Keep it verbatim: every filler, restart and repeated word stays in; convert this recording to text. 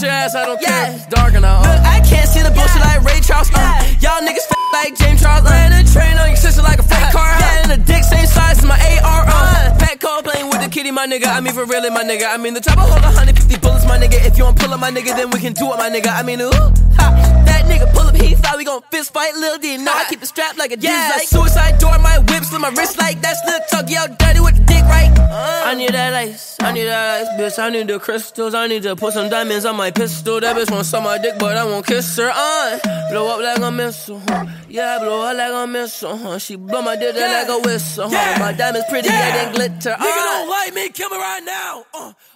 your ass, I don't care if it's dark and all. Look, I can't see the bullshit like Ray Charles. Uh. Y'all niggas f like James Charles. Ran a train on your sister like a fat car. Yeah, and the dick same size as my A R. Uh. Fat Cole playing with the kitty, my nigga. I mean, for really, my nigga. I mean, the top of hold one hundred fifty bullets, my nigga. If you don't pull up, my nigga, then we can do it, my nigga. I mean, ooh, ha. That nigga pull up, he thought we gon' fist fight. Lil' D, no, I keep the strap like a yeah, like suicide door, my whip, slit my wrist like that's Lil' Tuck. Yo, dirty with the dick, right? Uh. I need that ice, I need that ice, bitch. I need the crystals, I need to put some diamonds on my pistol. That bitch won't suck my dick, but I won't kiss her. Uh. Blow up like a missile, huh? Yeah, blow up like a missile, huh? She blow my dick yeah. like a whistle, huh? Yeah. My diamonds pretty, yeah, they glitter. Uh. Nigga don't like me, kill me right now. Uh.